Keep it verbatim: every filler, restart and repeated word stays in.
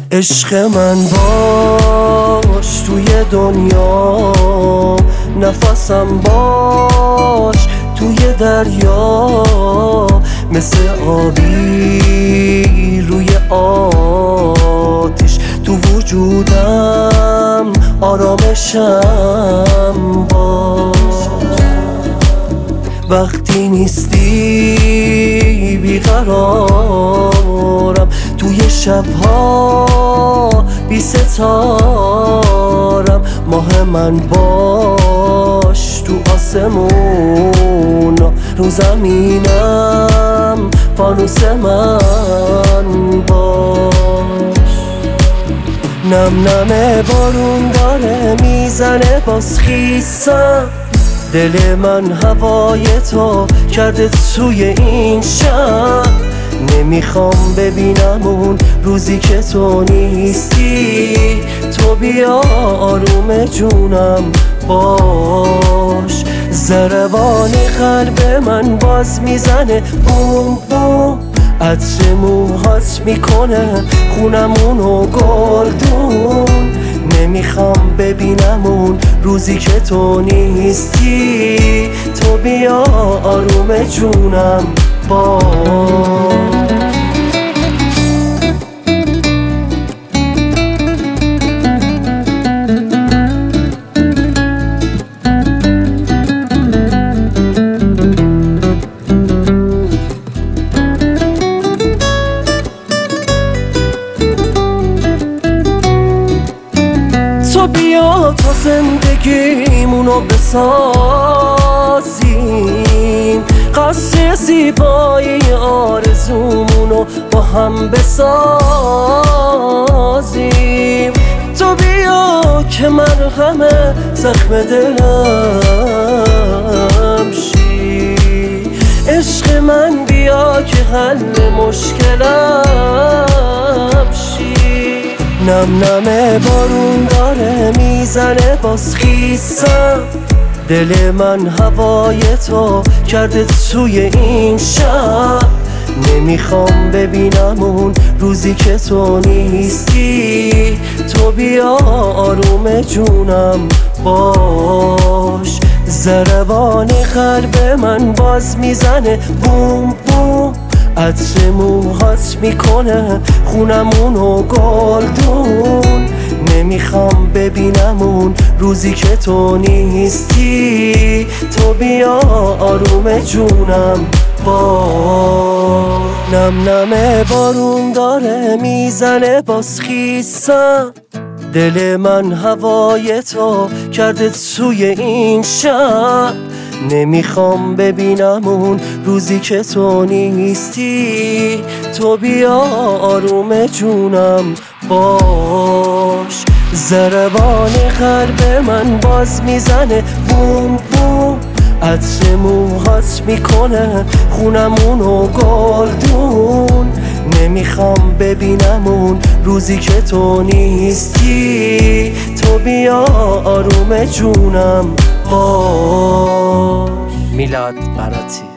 عشق من باش توی دنیا، نفسم باش توی دریا، مثل آبی روی آتش تو وجودم آرامشم باش. وقتی نیستی بیقرارم، توی شبها بی ستارم، ماه من باش تو آسمون، رو زمینم فانوس من باش. نم نم بارون داره میزنه باز خیسم، دل من هوای تو کرده توی این شب. نمیخوام ببینم اون روزی که تو نیستی، تو بیا آروم جونم باش. ضربان قلب من باز میزنه بوم بوم، عطر موهات میکنه خونمونو گلدون. نمیخوام ببینم اون روزی که تو نیستی، تو بیا آروم جونم باش. تو بیا تا زندگیمونو بسازیم، قصه زیبایی آرزومونو با هم بسازیم. تو بیا که مرهم زخم دلم شی، عشق من بیا که حل مشکلم شی. نم نم بارون داره میزنه باز خیسم، دل من هوای تو کرده توی این شب. نمیخوام ببینم اون روزی که تو نیستی، تو بیا آروم جونم باش. ضربان قلب من باز میزنه بوم بوم، عطر موهات میکنه خونمونو گلدون. نمیخوام ببینم اون روزی که تو نیستی، تو بیا آروم جونم باش. نم نم بارون داره میزنه باز خیسم، دل من هوای تو کرده توی این شب. نمیخوام ببینم اون روزی که تو نیستی، تو بیا آروم جونم باش. ضربان قلب من باز میزنه بوم بوم، عطر موهات میکنه خونمونو گلدون. نمیخوام ببینم اون روزی که تو نیستی، تو بیا آروم جونم باش. میلاد براتی.